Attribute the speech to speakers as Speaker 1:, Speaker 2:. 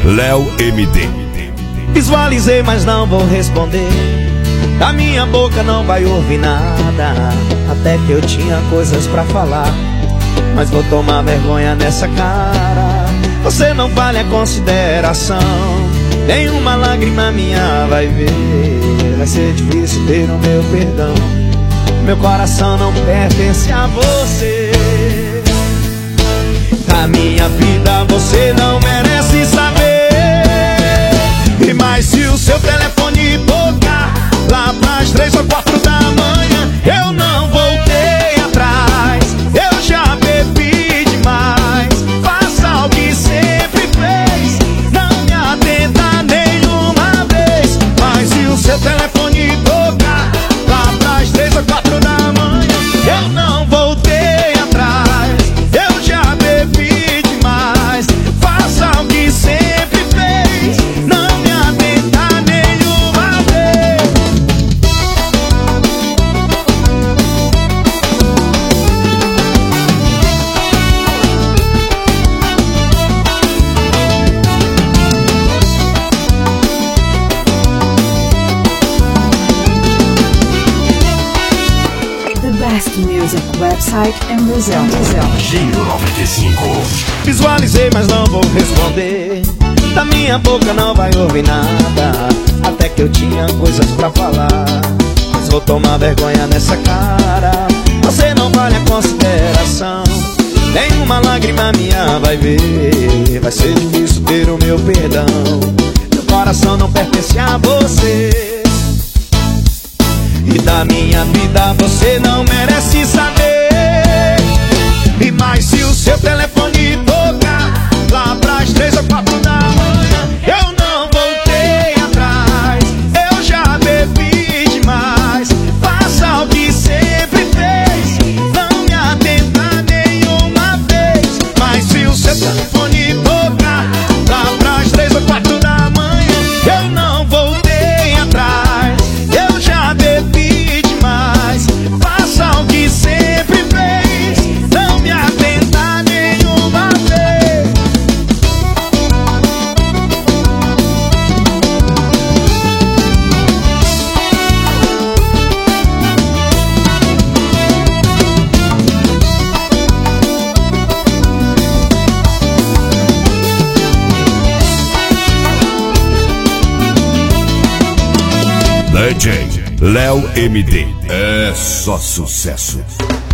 Speaker 1: Léo MD.
Speaker 2: Visualizei, mas não vou responder. Da minha boca não vai ouvir nada. Até que eu tinha coisas pra falar, mas vou tomar vergonha nessa cara. Você não vale a consideração, nenhuma lágrima minha vai ver. Vai ser difícil ter o meu perdão. Meu coração não pertence a você. Da minha vida você não merece saber. E mais se o seu telefone tocar lá pras 3 ou 4 da manhã, eu não voltei atrás. Eu já bebi demais. Faça o que sempre fez, não me atenda nenhuma vez. Mas se o seu telefone tocar lá pras 3 ou 4 da manhã, eu não voltei atrás. Eu já bebi demais. Faça o que sempre fez, não me atenda nenhuma vez.
Speaker 3: The best music website in Brazil.
Speaker 1: Giro 95.
Speaker 2: Visualizei, mas não vou responder. Da minha boca não vai ouvir nada. Até que eu tinha coisas pra falar, mas vou tomar vergonha nessa cara. Você não vale a consideração, nenhuma lágrima minha vai ver. Vai ser difícil ter o meu perdão. Meu coração não pertence a você. E da minha vida você não merece saber. E mais se o seu telefone tocar lá pras 3 ou 4 da manhã, eu não voltei atrás. Eu já bebi demais. Faça o que sempre fez, não me atenda nenhuma vez. Mas se o seu telefone tocar lá pras 3 ou 4 da manhã, eu não voltei atrás. Eu já bebi demais. Faça o que sempre fez, não me atenda nenhuma vez.
Speaker 1: DJ Léo MD. É só sucesso.